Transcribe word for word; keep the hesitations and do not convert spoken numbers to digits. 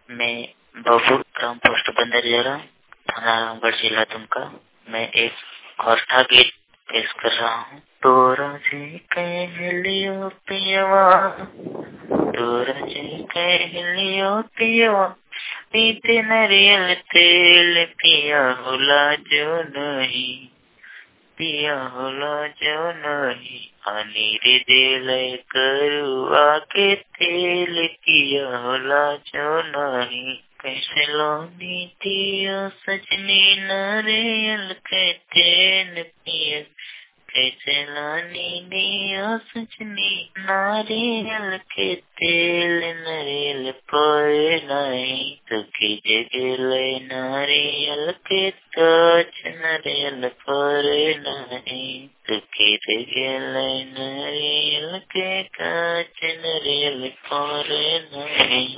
मैं बाबू gram post बंदरियारा, थाना रामगढ़, जिला दुमका। मैं एक कौरठा गीत पेश कर रहा हूँ। तोरा जी कह लियो पियवा, तोरा जी कह लियो पियवा, पीते नारियल तेल पिया होला जो नहीं, पिया होला जो नहीं, अनीर दिल करुआ के तेल पिया होला जो नहीं। कैसे लोनी दियो सजनी नारियल के तेल पिया, कैसे लानी दियो सजनी नारियल के तेल, नारियल पोए नहीं तो की जगले नारियल के काच, नारियल पोए नहीं तो की जगले नारियल के काच, नारियल पोए नहीं।